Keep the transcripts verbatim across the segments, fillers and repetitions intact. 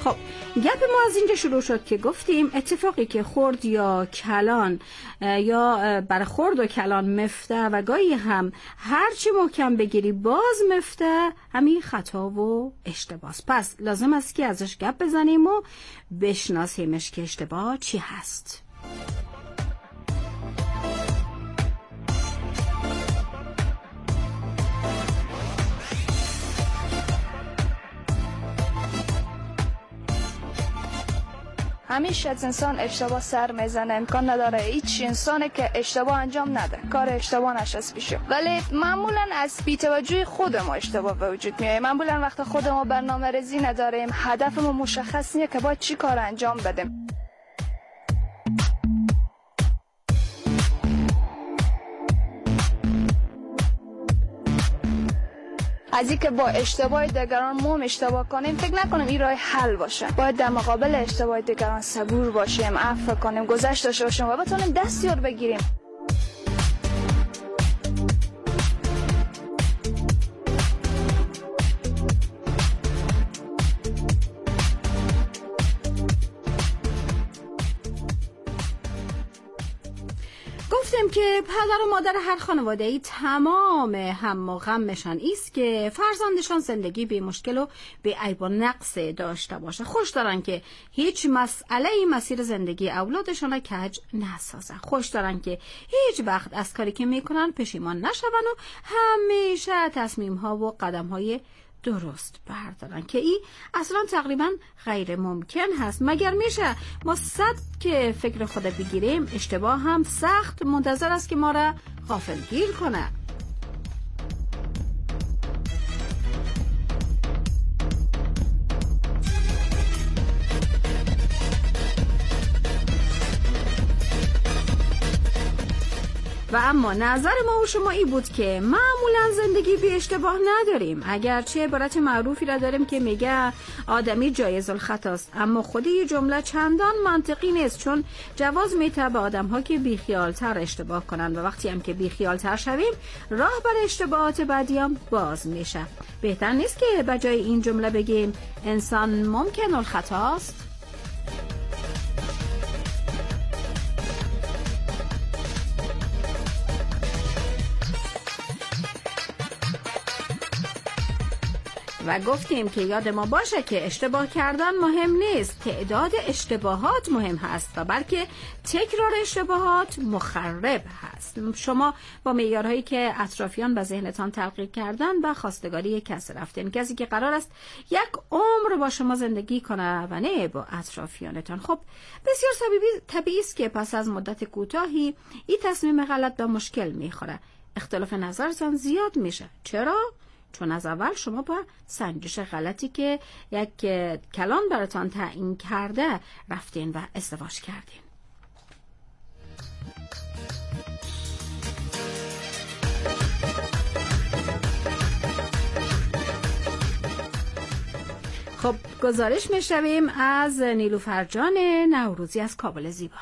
خب گپ ما از اینجا شروع شد که گفتیم اتفاقی که خرد یا کلان یا برخورد و کلان مفته و گاهی هم هرچی محکم بگیری باز مفته همین خطا و اشتباس. پس لازم است که ازش گپ بزنیم و بشناسیمش که اشتباه چی هست. همیشه از انسان اشتباه سر میزنه، امکان نداره هیچ انسانی که اشتباه انجام نده کار اشتباه نشست بشه، ولی معمولا از بی‌توجهی خود ما اشتباه به وجود میاد. معمولا وقت خود ما برنامه ریزی نداریم، هدف ما مشخص نیست که باید چی کار انجام بدیم. از اینکه با اشتباه دیگران ما اشتباه کنیم فکر نکنیم این راه حل باشه. باید در مقابل اشتباه دیگران صبور باشیم، عفو کنیم، گذشت داشته باشیم و بتونیم دست یاد بگیریم. گفتم که پدر و مادر هر خانواده‌ای تمام هم و غمشان ایست که فرزندشان زندگی به مشکل و به عیب و نقص داشته باشه. خوش دارن که هیچ مسئله مسیر زندگی اولادشان را کج نسازن. خوش دارن که هیچ وقت از کاری که میکنن پشیمان نشون و همیشه تصمیم ها و قدم های درست بردارن که این اصلا تقریبا غیر ممکن هست. مگر میشه ما صد که فکر خود بگیریم اشتباه هم سخت منتظر است که ما را غافلگیر کنه. و اما نظر ما و شما ای بود که معمولا زندگی بی اشتباه نداریم، اگرچه عبارت معروفی را داریم که میگه آدمی جایز الخطاست، اما خود این جمله چندان منطقی نیست، چون جواز میده به آدم ها که بی خیال تر اشتباه کنن و وقتی هم که بی خیال تر شویم راه بر اشتباهات بعدی هم باز میشه. بهتر نیست که به جای این جمله بگیم انسان ممکن الخطاست؟ و گفتیم که یاد ما باشه که اشتباه کردن مهم نیست، تعداد اشتباهات مهم هست و بلکه تکرار اشتباهات مخرب هست. شما با معیارهایی که اطرافیان به ذهنتان تلقی کردن و خواستگاری کسی رفتین، کسی که قرار است یک عمر با شما زندگی کنه و نه با اطرافیانتان. خب بسیار طبیعی است که پس از مدت کوتاهی این تصمیم غلط به مشکل میخوره، اختلاف نظرتان زیاد میشه. چرا؟ چون از اول شما با سنجش غلطی که یک کلان براتان تعیین کرده رفتین و ازدواج کردین. خب گزارش میشویم از نیلوفر جان نوروزی از کابل زیبا.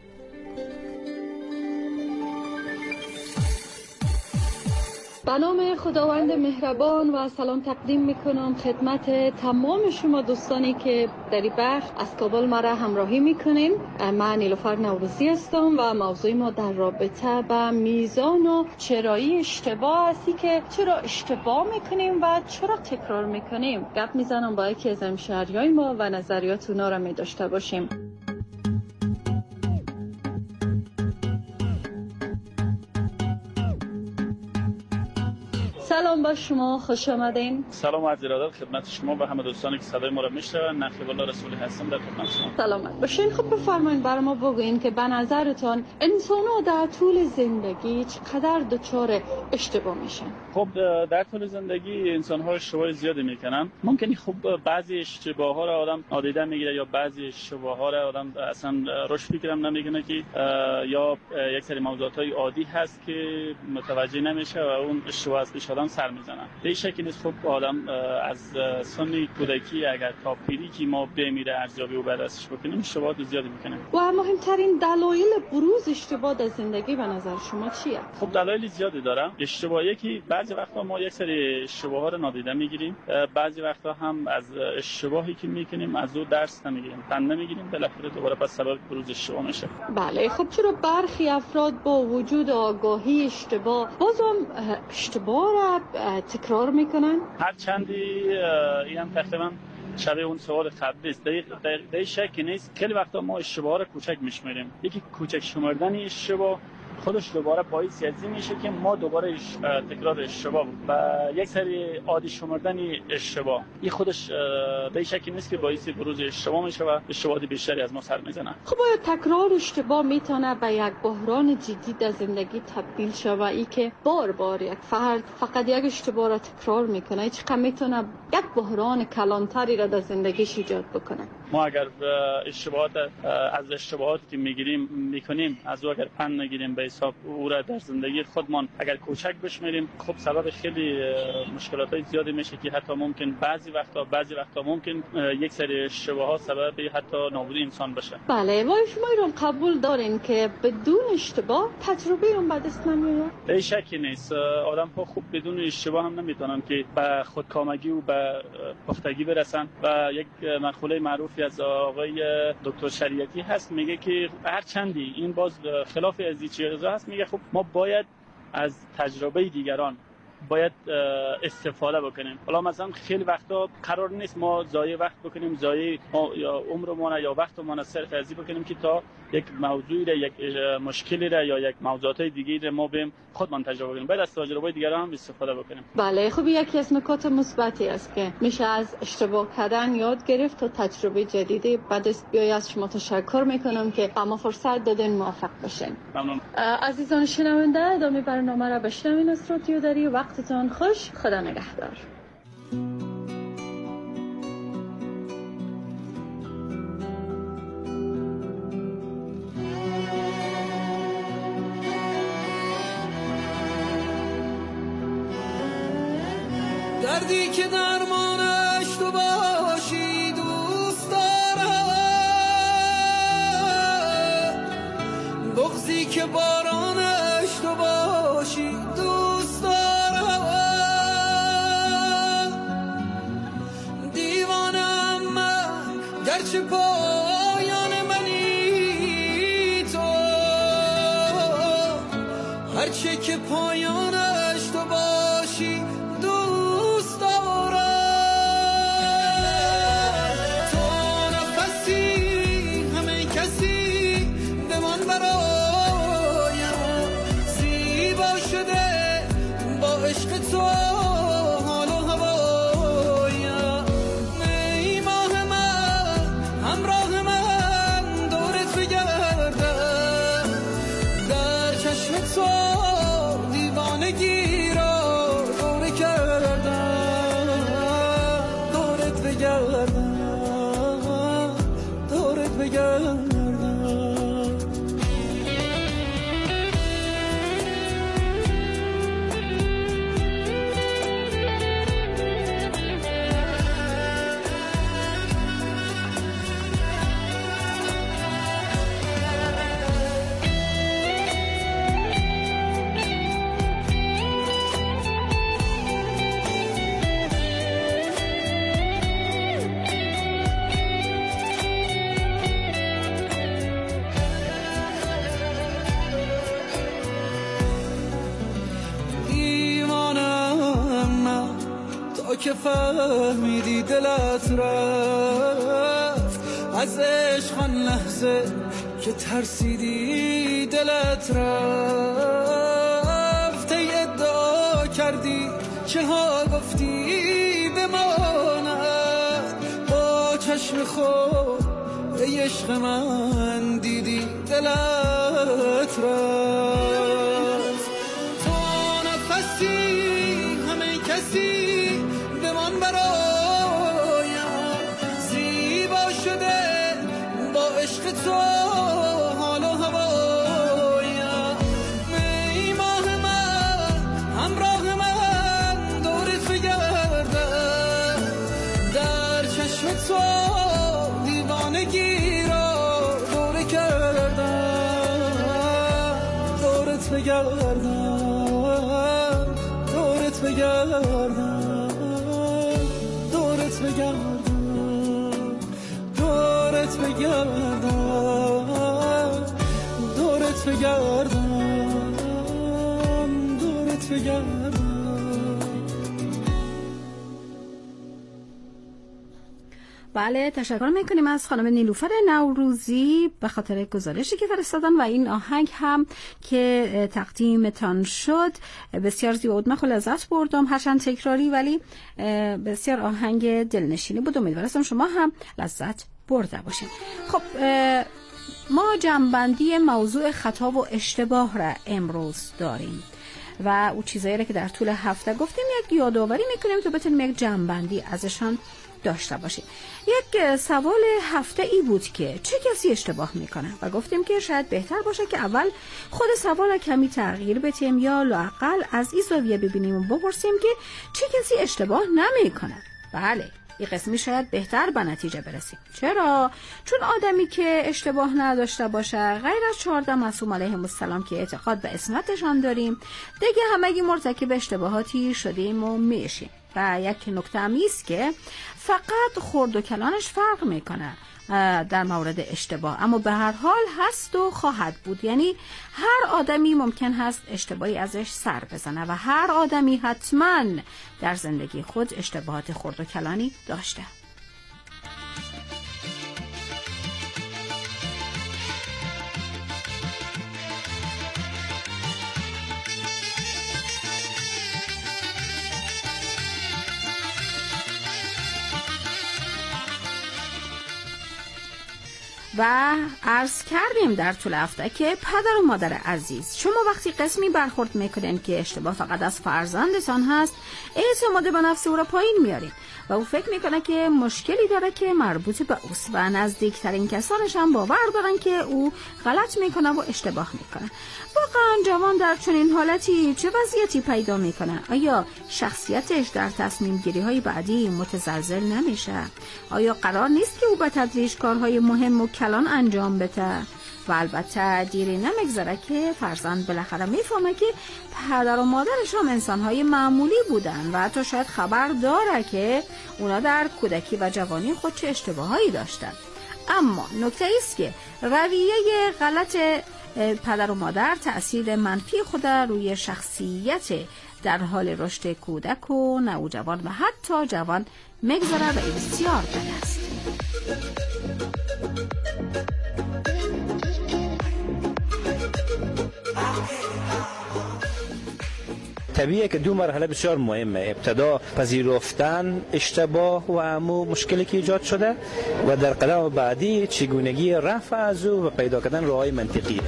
به نام خداوند مهربان و سلام تقدیم میکنم خدمت تمام شما دوستانی که در این بخش از کابل مرا همراهی میکنین. من نیلوفر نوروزی هستم و موضوع ما در رابطه با میزان و چرایی اشتباه هستی که چرا اشتباه میکنیم و چرا تکرار میکنیم. گپ میزنم با یکی از همشهریای ما و نظریات اونا را میداشته باشیم. سلام با شما، خوش آمدین. سلام عرض ارادت خدمت شما و همه دوستانی که صدای ما را میشنون. نقیب الله رسولی هستم در خدمت شما. سلامت باشین. خب بفرمایید برای ما بگوین که به نظرتان انسان‌ها در طول زندگی چقدر دچار اشتباه میشن؟ خب در طول زندگی انسان‌ها اشتباه زیادی میکنن. ممکنه خب بعضی اشتباه‌ها را آدم نادیده میگیره یا بعضی اشتباه‌ها را آدم اصلا روش فکرم نمیکنه که یا یک سری موضوعات عادی هست که متوجه نمیشه و اون اشتباه است که آدم سر سر میزنن. به شکلی نیست خب آدم از سن کودکی اگر تا پیری که ما بمیره ارزیابی و بررسیش بکنیم اشتباهات زیادی میکنه. و مهمترین دلایل بروز اشتباه در زندگی به نظر شما چیه؟ خب دلایل زیادی داره. اشتباهی که بعضی وقتا ما یک سری اشتباه‌ها رو نادیده میگیریم، بعضی وقتا هم از اشتباهی که میکنیم از او درس نمیگیریم، پند نمیگیریم، بالاخره دوباره پس سبب بروز اشتباه میشه. بله، خب چرا برخی افراد با وجود آگاهی اشتباه بازم اشتباه را تکرار میکنن؟ هر چندی این هم تقریبا شبیه اون سوال قبلی است. در شکی نیست خیلی وقتا ما اشتباه را کوچک میشمریم. یکی کوچک شمردن اشتباه خودش دوباره باعث ازی میشه که ما دوباره تکرار اشتباه و یک سری عادی شمردن اشتباه این خودش به شکی نیست که باعث بروز اشتباه میشه و اشتباهات بیشتری از ما سر میزنه. خب آیا تکرار اشتباه میتونه به یک بحران جدی در زندگی تبدیل شود؟ ای که بار بار یک فرد فقط یک اشتباه را تکرار میکنه چقدر میتونه یک بحران کلانتری را در زندگیش ایجاد بکنه؟ ما اگر اشتباهات از اشتباهاتی که میگیریم میکنیم از او اگر پند نگیریم به حساب او را در زندگی خودمان اگر کوچک بشمریم خب سبب خیلی مشکلات زیادی میشه که حتی ممکن بعضی وقتا بعضی وقتا ممکن یک سری اشتباهات سبب حتی نابودی انسان بشه. بله، و شما رو قبول دارین که بدون اشتباه تجربه اون به دست نمیاد؟ به شکی نیست. آدم ها خوب بدون اشتباه هم نمیتونن که به خودکامگی و به پختگی برسن و یک مقوله معروفی از آقای دکتر شریعتی هست میگه که هر چندی این باز خلاف از این چیزا هست، میگه خب ما باید از تجربه دیگران باید استفاده بکنیم. حالا مثلا خیلی وقتا قرار نیست ما ضایع وقت بکنیم، ضایع یا عمرمون یا وقتمون صرف ازی بکنیم که تا یک موضوعی را یک مشکلی را یا یک موضوعات دیگه را ما بیم خودمان تجربه کنیم، باید از تجربه دیگران هم استفاده بکنیم. بله، خب یکی از نکات مثبتی است که میشه از اشتباه کردن یاد گرفت تا تجربه جدیدی بعد از بیای. از شما تشکر میکنم که با ما فرصت دادین، موفق باشین. ممنون. عزیزان شنونده، ادامه برنامه را بشنوین از رادیو دری. وقتتان خوش، خدا نگهدار. دردی که درمانش تو باشی دوست دارم، بغضی که بارانش تو باشی دوست دارم، دیوانم من گرچه پایان منی تو، هرچه که پایانش تو باشی دوست دارم. تو نفسی همه کسی به من برایم زیبا شده با عشق تو حال و هوایم. ای ماه من همراه من دورت بگردم، در چشم تو دیوانگی را دوره کردم، دورت بگردم، دورت بگردم. که فهمیدی دلت رفت از عشق، آن لحظه که ترسیدی دلت رفت. ای ادعا کردی چه ها گفتی بماند، با چشم خود ای عشق من دیدی دلت رفت. تو نفسی همه کسی به من برایم زیبا شده با عشق تو حال و هوایم. ای ماه من همراه من تو دیوانگی را دوره کردم، دورت بگردم، دورت بگردم، دورت بگردم، دورت بگردم، دورت بگردم، دورت بگردم. بله، تشکر میکنیم از خانم نیلوفر نوروزی به خاطر گزارشی که فرستادن و این آهنگ هم که تقدیمتان شد بسیار زیبا بود. من خیلی لذت بردم، هرچند تکراری ولی بسیار آهنگ دلنشینی بود. امیدوارم شما هم لذت برده باشین. خب ما جمع‌بندی موضوع خطا و اشتباه را امروز داریم و او چیزایی را که در طول هفته گفتیم یک یادآوری میکنیم تا بتونیم یک جمع‌بندی ازشان داشته باشیم. یک سوال هفته ای بود که چه کسی اشتباه میکنه و گفتیم که شاید بهتر باشه که اول خود سوال کمی تغییر بدیم یا لااقل از این زاویه ببینیم و بپرسیم که چه کسی اشتباه نمیکنه. بله، این قسمی شاید بهتر به نتیجه برسیم. چرا؟ چون آدمی که اشتباه نداشته باشه غیر از چهارده معصوم علیهم السلام که اعتقاد به عصمتشان داریم دیگه همگی مرتکب اشتباهاتی شدیم و میشیم. و یک نکته همی است که فقط خرد و کلانش فرق میکنه در مورد اشتباه، اما به هر حال هست و خواهد بود. یعنی هر آدمی ممکن هست اشتباهی ازش سر بزنه و هر آدمی حتما در زندگی خود اشتباهات خرد و کلانی داشته. و عرض کردیم در طول هفته که پدر و مادر عزیز، شما وقتی قسمی برخورد میکنین که اشتباه فقط از فرزندتان هست، اعتماد به نفس او را پایین میارین و او فکر میکنه که مشکلی داره که مربوط به اوست و نزدیکترین کسانش هم باور دارن که او غلط میکنه و اشتباه میکنه. واقعا جوان در چنین حالتی چه وضعیتی پیدا میکنه؟ آیا شخصیتش در تصمیم گیری های بعدی متزلزل نمیشه؟ آیا قرار نیست که او به تدریج کارهای مهم و کلان انجام بده؟ و البته دیری نمیگذره که فرزند بالاخره میفهمه که پدر و مادرش هم انسانهای معمولی بودن و حتی شاید خبر داره که اونا در کودکی و جوانی خود چه اشتباهایی داشتن. اما نکته ایست که رویه غلط پدر و مادر تأثیر منفی خود روی شخصیت در حال رشد کودک و نوجوان و حتی جوان میگذاره و این بسیار بد است. طبیعیه که دو مرحله بسیار مهمه. ابتدا پذیرفتن اشتباه و امو مشکلی که ایجاد شده و در قدم بعدی چگونگی رفع از او و پیدا کردن راههای منطقی.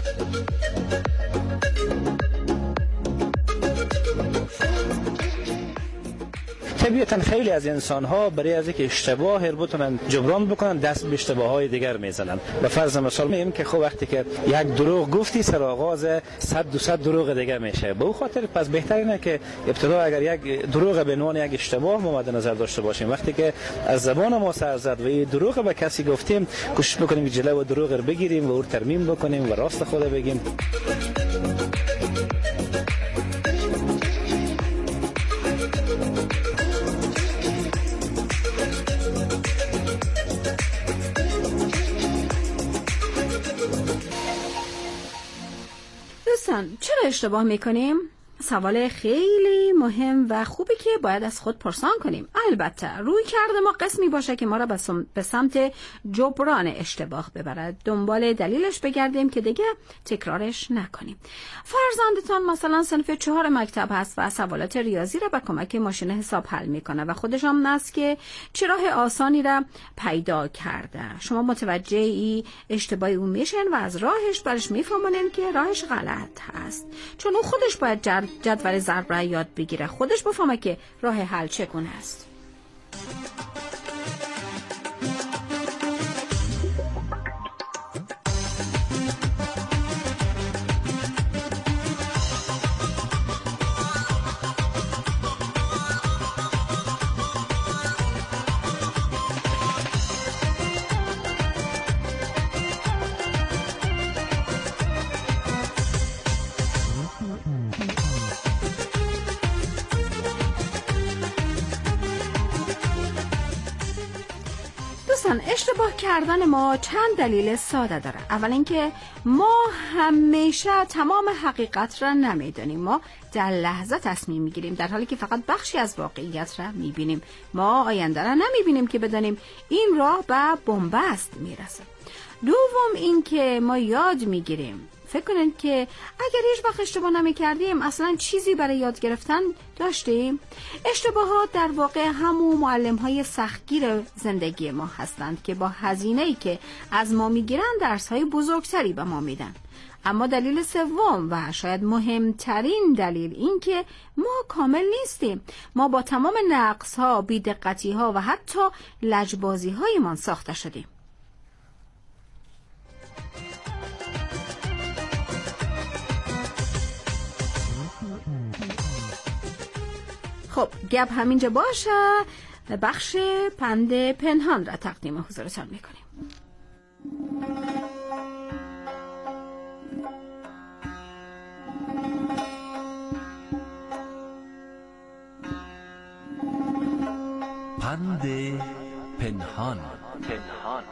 طبیعتا خیلی از انسان ها برای از اینکه اشتباه رو بتونن جبران بکنن دست به اشتباه های دیگر میزنن. و فرض مثال میگیم که خب وقتی که یک دروغ گفتی سر آغاز صد دو صد دروغ دیگه میشه. به اون خاطر پس بهترینه که ابتدا اگر یک دروغ به عنوان یک اشتباه ما مد نظر داشته باشیم، وقتی که از زبان ما سر زد و این دروغ به کسی گفتیم کوشش بکنیم که جلوی دروغ رو بگیریم و او ترمیم بکنیم و راست خود بگیم. چرا اشتباه میکنیم؟ سوال خیلی مهم و خوبی که باید از خود پرسان کنیم. البته روی کرده ما قسمی باشه که ما را به سمت جبران اشتباه ببرد، دنبال دلیلش بگردیم که دیگه تکرارش نکنیم. فرزندتان مثلا صنف چهار مکتب هست و سوالات ریاضی را با کمک ماشین حساب حل میکنه و خودش هم هست که چه راه آسانی را پیدا کرده. شما متوجه ای اشتباهی اون میشن و از راهش برش میفهمونن که راهش غلط هست، چون اون خودش باید جر جدول ضرب را یاد بگیره، خودش بفهمه که راه حل چگونه است. دوستان، اشتباه کردن ما چند دلیل ساده داره. اول اینکه ما همیشه تمام حقیقت را نمیدونیم. ما در لحظه تصمیم میگیریم در حالی که فقط بخشی از واقعیت را میبینیم. ما آینده را نمیبینیم که بدانیم این راه به بنبست میرسه. دوم اینکه ما یاد میگیریم. فکر کنید که اگر هیچ وقت اشتباه نمی کردیم اصلا چیزی برای یاد گرفتن داشتیم؟ اشتباهات در واقع همون معلم های سختگیر زندگی ما هستند که با هزینه‌ای که از ما میگیرن درس های بزرگتری به ما میدن. اما دلیل سوم و شاید مهمترین دلیل این که ما کامل نیستیم. ما با تمام نقص ها، بی‌دقتی ها و حتی لجبازی هایمان ساخته شدیم. خب گپ همینجا باشه. بخش پند پنهان را تقدیم حضورتان میکنیم. پند پنهان. پنهان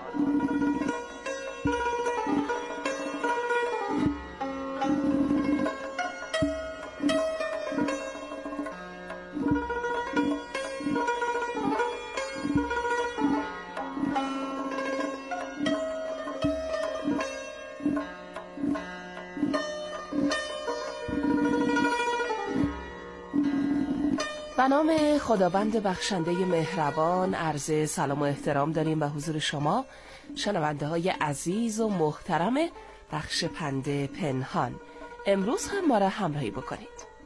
به نام خداوند بخشنده مهربان عرض سلام و احترام داریم به حضور شما شنونده های عزیز و محترم بخش پند پنهان. امروز هم ما را همراهی بکنید.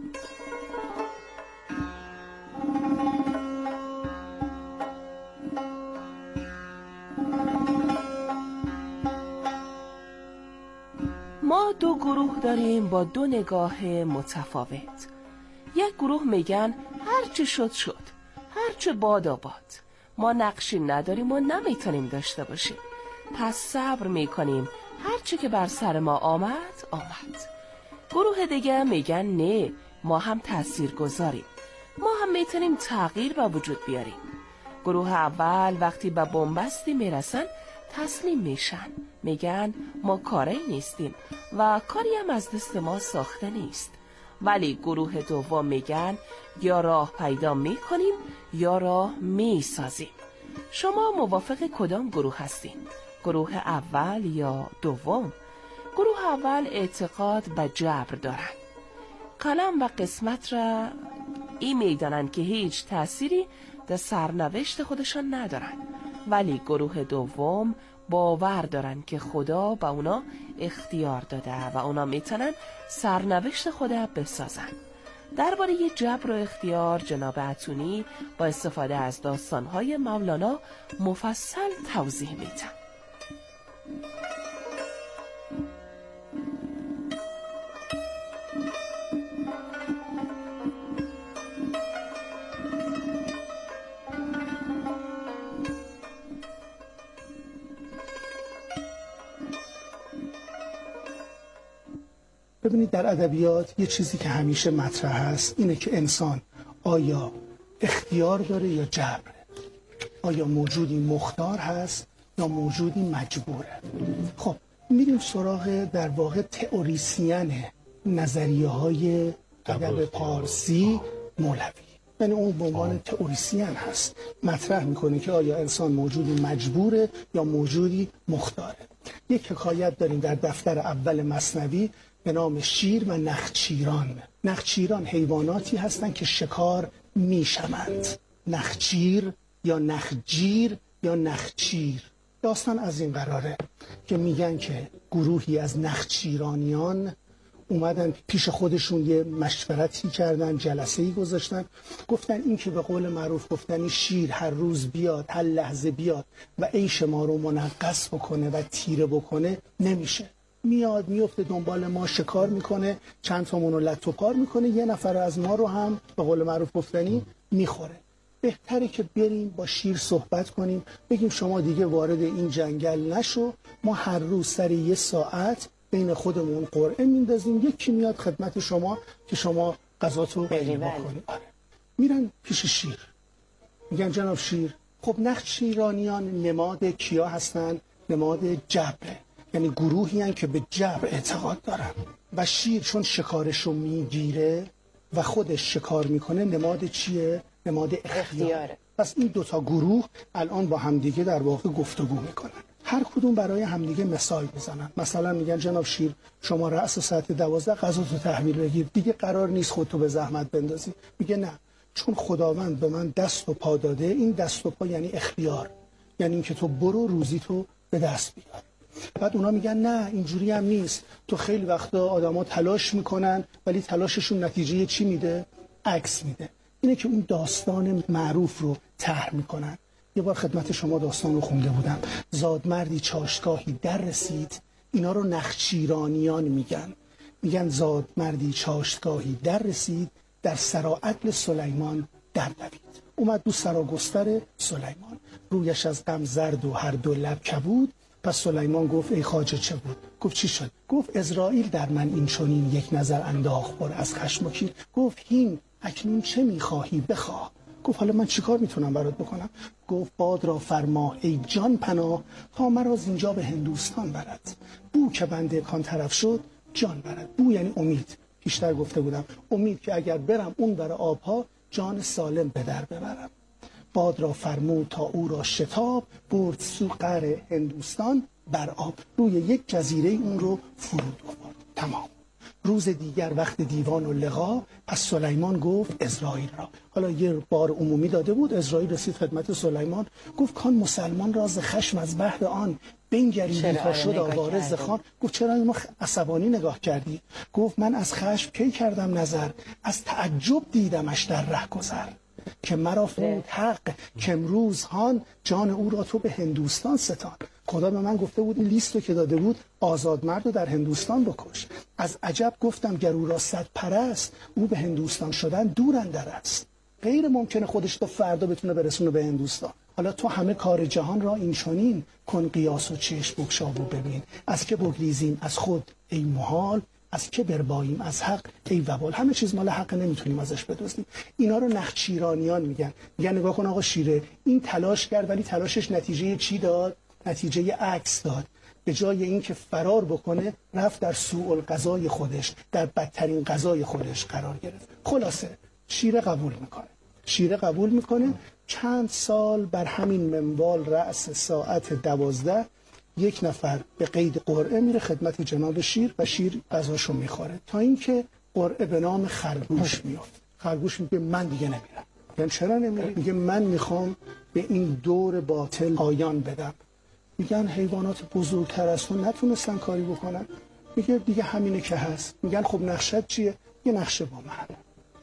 ما دو گروه داریم با دو نگاه متفاوت. یک گروه میگن هرچی شد شد، هرچی باد آباد، ما نقشی نداریم و نمیتونیم داشته باشیم، پس صبر میکنیم، هرچی که بر سر ما آمد آمد. گروه دیگه میگن نه، ما هم تأثیر گذاریم، ما هم میتونیم تغییر به وجود بیاریم. گروه اول وقتی به بنبستی میرسن تسلیم میشن، میگن ما کاری نیستیم و کاری هم از دست ما ساخته نیست. ولی گروه دوم میگن یا راه پیدا میکنیم یا راه میسازیم. شما موافق کدام گروه هستین؟ گروه اول یا دوم؟ گروه اول اعتقاد به جبر دارن، قلم و قسمت را این میدانن که هیچ تأثیری در سرنوشت خودشان ندارن. ولی گروه دوم باور دارن که خدا به اونا اختیار داده و اونا میتونن سرنوشت خدا بسازن. درباره جبر و اختیار جناب اتونی با استفاده از داستانهای مولانا مفصل توضیح میدن. ببینید در ادبیات یه چیزی که همیشه مطرح هست اینه که انسان آیا اختیار داره یا جبره، آیا موجودی مختار هست یا موجودی مجبوره. خب میریم سراغ در واقع تئوریسین نظریه های ادب پارسی مولوی، یعنی اون به عنوان تئوریسین هست، مطرح میکنه که آیا انسان موجودی مجبوره یا موجودی مختاره. یک حکایت داریم در دفتر اول مثنوی به نام شیر و نخچیران. نخچیران حیواناتی هستند که شکار میشوند، نخچیر یا نخجیر یا نخچیر. داستان از این قراره که میگن که گروهی از نخچیرانیان اومدن پیش خودشون یه مشورتی کردن، جلسه‌ای گذاشتن، گفتن این که به قول معروف گفتنی شیر هر روز بیاد، هر لحظه بیاد و عیش ما رو منغص بکنه و تیره بکنه نمیشه. میاد میفته دنبال ما، شکار میکنه، چند تامون رو لت و پار میکنه، یه نفر از ما رو هم به قول معروف گفتنی میخوره. بهتره که بریم با شیر صحبت کنیم، بگیم شما دیگه وارد این جنگل نشو، ما هر روز سر یه ساعت بین خودمون قرعه میندازیم، یکی میاد خدمت شما که شما غذاتو پیدا کنید. آره. میرن پیش شیر، میگن جناب شیر خب نخچیرانیان نماد کیا هستن؟ نماد جبره، یعنی گروهی هستن که به جبر اعتقاد دارن و شیر چون شکارش رو میگیره و خودش شکار میکنه نماد چیه؟ نماد اختیاره. پس این دوتا گروه الان با همدیگه در واقع گفتگو میکنن، هر کدوم برای همدیگه مثال میزنن. مثلا میگن جناب شیر شما رأس ساعت دوازده غذا تو تحویل بگیر، دیگه قرار نیست خودتو به زحمت بندازی. میگه نه، چون خداوند به من دست و پا داده، این دست و پا یعنی اختیار، یعنی اینکه تو برو روزی تو به دست بیار. بعد اونا میگن نه اینجوری هم نیست، تو خیلی وقتا آدما تلاش میکنن ولی تلاششون نتیجه چی میده؟ عکس میده. اینه که اون داستان معروف رو طرح میکنن. یه بار خدمت شما داستان رو خونده بودم، زادمردی چاشتگاهی در رسید، اینا رو نخچیرانیان میگن. میگن زادمردی چاشتگاهی در رسید، در سراعدل سلیمان در دوید. اومد دو سراگستر سلیمان، رویش از غم زرد و هر دو لب کبود. پس سلیمان گفت ای خواجه چه بود؟ گفت چی شد؟ گفت عزرائیل در من این چنین یک نظر انداخت پر از خشم و کین. گفت هین اکنون چه میخواهی بخواه. گفت حالا من چیکار میتونم برات بکنم؟ گفت باد را فرما ای جان پناه، تا مرا از اینجا به هندوستان برد. بو که بنده کان طرف شد جان برد. بو یعنی امید، بیشتر گفته بودم امید که اگر برم اون بر آبها جان سالم به در ببرم. باد را فرمود تا او را شتاب، برد سو قعر هندوستان بر آب. روی یک جزیره اون رو فرود آورد. تمام. روز دیگر وقت دیوان و لقا، پس سلیمان گفت عزرائیل را. حالا یه بار عمومی داده بود، عزرائیل رسید خدمت سلیمان، گفت کان مسلمان راز خشم از بحر آن بنگریدی تا شد آواره ز خان. گفت چرا اینو عصبانی نگاه کردی؟ گفت من از خشم کی کردم نظر، از تعجب دیدمش در ره گذر. که مرا فرود حق که امروز هان، جان او را تو به هندوستان ستان. خدا به من گفته بود این لیستو که داده بود آزاد مرد رو در هندوستان بکش. از عجب گفتم گر او را صد پرست، او به هندوستان شدن دور اندر است. غیر ممکنه خودش تا فردا بتونه برسونه به هندوستان. حالا تو همه کار جهان را این چنین کن قیاس و چشم بگشا و ببین. از که بگریزیم از خود ای محال، از که برباییم از حق ای وبال. همه چیز مال حق، نمیتونیم ازش بدزدیم. اینا رو نخچیرانیان میگن. میگن نگاه کن آقا شیره این تلاش کرد ولی تلاشش نتیجه چی داد؟ نتیجه عکس داد. به جای اینکه فرار بکنه رفت در سوء القضای خودش، در بدترین قضای خودش قرار گرفت. خلاصه شیره قبول میکنه. شیره قبول میکنه. چند سال بر همین منوال رأس ساعت دوازده یک نفر به قید قرعه میره خدمت جناب شیر و شیر غذاشو میخوره، تا اینکه قرعه به نام خرگوش میافت. خرگوش میگه من دیگه نمیرم. یعنی چرا نمیری؟ میگه من میخوام به این دور باطل پایان بدم. میگن حیوانات بزرگتر از تو نتونستن کاری بکنن. میگه دیگه همینه که هست. میگن خب نقشت چیه؟ یه نقشه با من.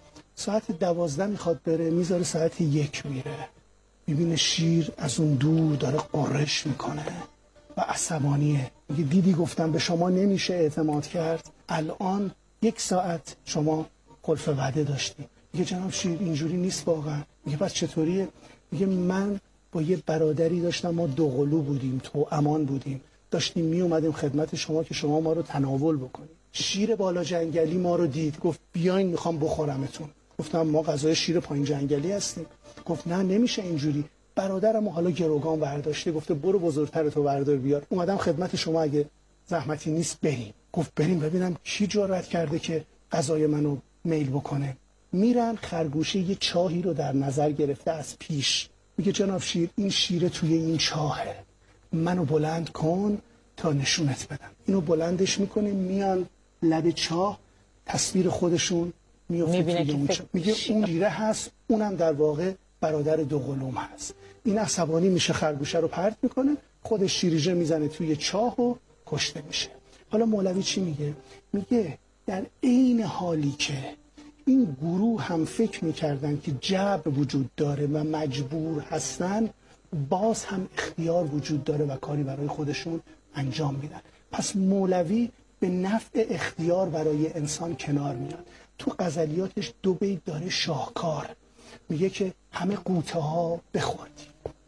ساعت دوازده میخواد بره، میذاره ساعت یک میره. میبینه شیر از اون دور داره قرش میکنه و عصبانیه. میگه دیدی گفتم به شما نمیشه اعتماد کرد، الان یک ساعت شما خلف وعده داشتی. میگه جناب شیر اینجوری نیست واقعا. میگه پس چطوریه؟ میگه من با یه برادری داشتم، ما دوقلو بودیم، تو امان بودیم، داشتیم می اومدیم خدمت شما که شما ما رو تناول بکنید. شیر بالا جنگلی ما رو دید، گفت بیاین میخوام بخورمتون. گفتم ما غذای شیر پایین جنگلی هستیم. گفت نه نمیشه اینجوری. برادرم حالا گروگان برداشته، گفته برو بزرگتر تو بردار بیار، اومدم خدمت شما اگه زحمتی نیست بریم. گفت بریم ببینم کی جرأت کرده که غذای منو میل بکنه. میرن، خرگوشه یه چاهی رو در نظر گرفته از پیش. میگه جناب شیر این شیر توی این چاهه، منو بلند کن تا نشونت بدم. اینو بلندش میکنه، میان لب چاه، تصویر خودشون میفته توی اون چاه. میگه اون شیره هست، اونم در واقع برادر دوقلوم هست. این عصبانی میشه، خرگوشه رو پرت میکنه، خودش شیریجه میزنه توی چاه و کشته میشه. حالا مولوی چی میگه؟ میگه در عین حالی که این گروه هم فکر میکردن که جبر وجود داره و مجبور هستن، باز هم اختیار وجود داره و کاری برای خودشون انجام میدن. پس مولوی به نفع اختیار برای انسان کنار میاد. تو غزلیاتش دو بیت داره شاهکار. میگه که همه قوطه ها بخوردی.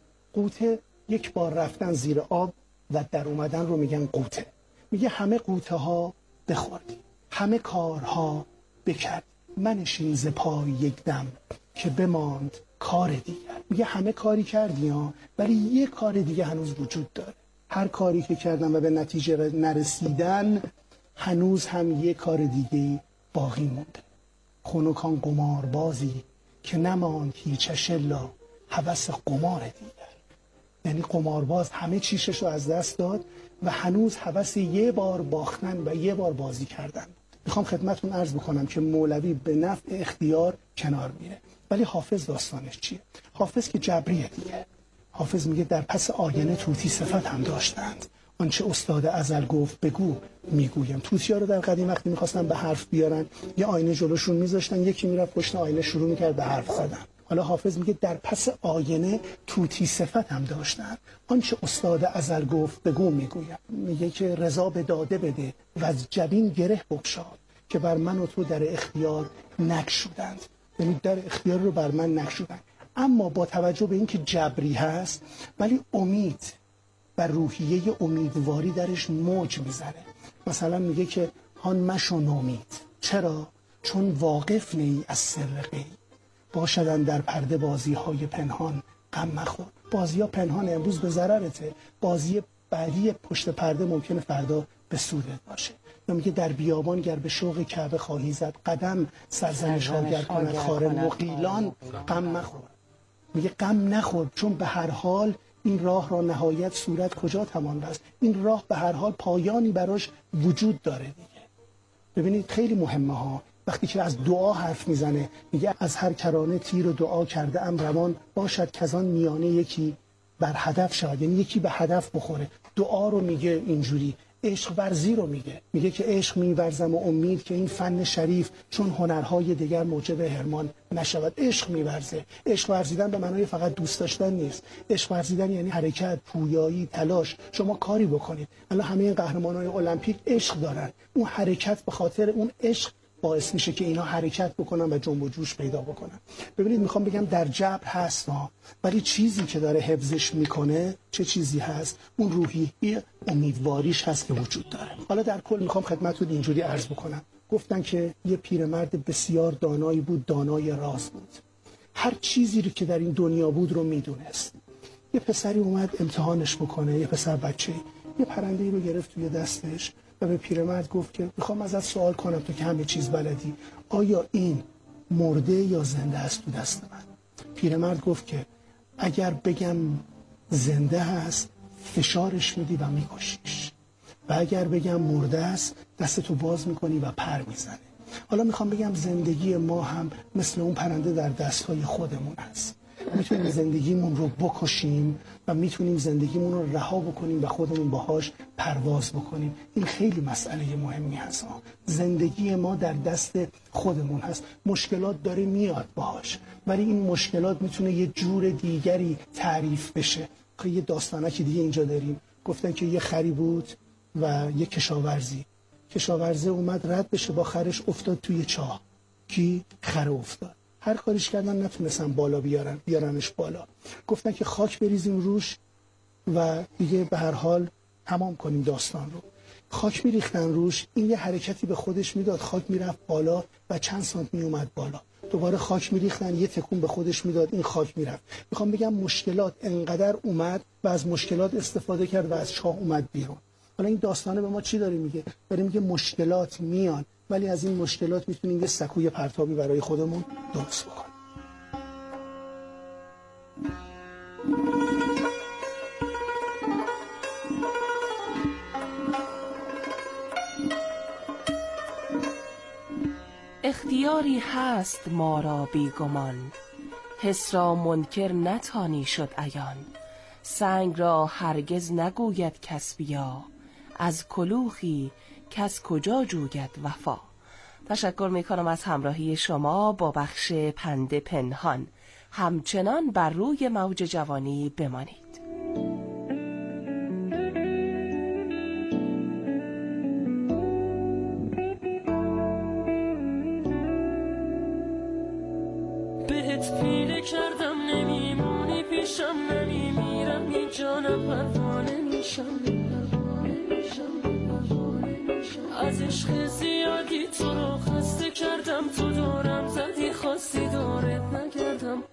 قوطه یک بار رفتن زیر آب و در اومدن رو میگن قوطه. میگه همه قوطه ها بخوردی، همه کارها بکردی، منشین ز پای یک دم که بماند کار دیگر. میگه همه کاری کردی ها، ولی یه کار دیگه هنوز وجود داره. هر کاری که کردن و به نتیجه نرسیدن، هنوز هم یه کار دیگه باقی مونده. خنکان قمار بازی که نماند هیچش الا هوس قمار دیگر. یعنی قمارباز همه چیزش رو از دست داد و هنوز هوس یه بار باختن و یه بار بازی کردن. میخوام خدمتون عرض بکنم که مولوی به نفع اختیار کنار میره، ولی حافظ داستانش چیه؟ حافظ که جبریه دیگه. حافظ میگه در پس آینه طوطی صفت هم داشتند، آنچه استاد ازل گفت بگو میگویم. طوطی‌ها رو در قدیم وقتی میخواستن به حرف بیارن، یه آینه جلوشون میذاشتن، یکی میرفت پشت آینه شروع میکرد به حرف زدن. حالا حافظ میگه در پس آینه طوطی صفت هم داشتن، آنچه استاد ازل گفت بگو میگویم. میگه که رضا به داده بده و از جبین گره بگشاد که بر من و تو در اختیار نگشودند. یعنی در اختیار رو بر من نگشودند. اما با توجه به اینکه جبری هست، ولی امید و روحیه امیدواری درش موج میزنه. مثلا میگه که هان مشو نومید. چرا؟ چون واقف نی از سر غیب، باشدن در پرده بازی های پنهان غم مخور. بازی ها پنهان، امروز به ضررته، بازی بعدی پشت پرده ممکنه فردا به سودت باشه. یا میگه در بیابان گر به شوق کعبه خواهی زد، قدم سرزنش ها گر کند خار مقیلان غم مخور. میگه غم نخور، چون به هر حال این راه را نهایت صورت کجا توان بست. این راه به هر حال پایانی براش وجود داره دیگه. ببینید خیلی مهمه ها. وقتی که از دعا حرف میزنه، میگه از هر کرانه تیر و دعا کرده ام روان، باشد کزان میانه یکی بر هدف شود. یعنی یکی به هدف بخوره. دعا رو میگه اینجوری. عشق ورزی رو میگه، میگه که عشق میورزم و امید که این فن شریف چون هنرهای دیگر موجب حرمان نشود. عشق میورزه. عشق ورزیدن به معنای فقط دوست داشتن نیست. عشق ورزیدن یعنی حرکت، پویایی، تلاش. شما کاری بکنید. الان همه این قهرمانان المپیک عشق دارن. اون حرکت به خاطر اون عشق باعث میشه که اینا حرکت بکنن و جنب و جوش پیدا بکنن. ببینید میخوام بگم در جبر هست ها، ولی چیزی که داره حفظش میکنه چه چیزی هست؟ اون روحیه امیدواریش هست که وجود داره. حالا در کل میخوام خدمتتون اینجوری عرض بکنم. گفتن که یه پیرمرد بسیار دانایی بود، دانای راز بود. هر چیزی رو که در این دنیا بود رو میدونست. یه پسری اومد امتحانش بکنه، یه پسر بچه‌ای یه پرنده‌ای رو گرفت توی دستش و به پیرمرد گفت که میخوام ازت سوال کنم، تو که همه چیز بلدی، آیا این مرده یا زنده است تو دست من؟ پیرمرد گفت که اگر بگم زنده است فشارش میدی و میکشیش، و اگر بگم مرده است دستتو باز میکنی و پر میزنه. حالا میخوام بگم زندگی ما هم مثل اون پرنده در دستهای خودمون هست. میتونیم زندگیمون رو بکشیم و میتونیم زندگیمون رو رها بکنیم و خودمون باهاش پرواز بکنیم. این خیلی مسئله مهمی هست. زندگی ما در دست خودمون هست. مشکلات داره میاد باهاش، ولی این مشکلات میتونه یه جور دیگری تعریف بشه. که یه داستانکی دیگه اینجا داریم. گفتن که یه خری بود و یه کشاورزی. کشاورزه اومد رد بشه با خرش، افتاد توی چاه. کی؟ خر افتاد. هر کاریش کردن نتونستن بالا بیارن بیارنش بالا. گفتن که خاک بریزیم روش و دیگه به هر حال تمام کنیم داستان رو. خاک میریختن روش، این یه حرکتی به خودش میداد، خاک میرفت بالا و چند سانت میومد بالا. دوباره خاک میریختن، یه تکون به خودش میداد، این خاک میرفت. میخوام بگم مشکلات انقدر اومد و از مشکلات استفاده کرد و از چاه اومد بیرون. حالا این داستانه به ما چی داره میگه؟ داره میگه مشکلات میان، ولی از این مشکلات میتونیم یه سکوی پرتابی برای خودمون درست بکنیم. اختیاری هست ما را بیگمان، حس را منکر نتانی شد عیان. سنگ را هرگز نگوید کس بیا، از کلوخی کس کجا جوید وفا. تشکر میکنم از همراهی شما با بخش پند پنهان. همچنان بر روی موج جوانی بمانید. بهت پیله کردم نمیمونی پیشم، نمیمیرم این جانم پروانه میشم. از عشق زیادی تو رو خسته کردم، تو دورم زدی خواستی دورت نگردم.